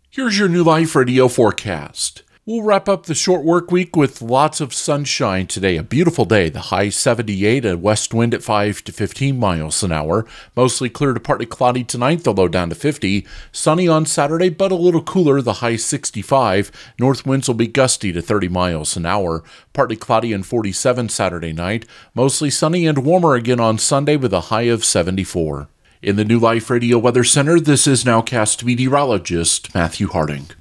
Here's your New Life Radio forecast. We'll wrap up the short work week with lots of sunshine today. A beautiful day. The high 78, a west wind at 5 to 15 miles an hour. Mostly clear to partly cloudy tonight, the low down to 50. Sunny on Saturday, but a little cooler, the high 65. North winds will be gusty to 30 miles an hour. Partly cloudy and 47 Saturday night. Mostly sunny and warmer again on Sunday with a high of 74. In the New Life Radio Weather Center, this is Nowcast meteorologist Matthew Harding.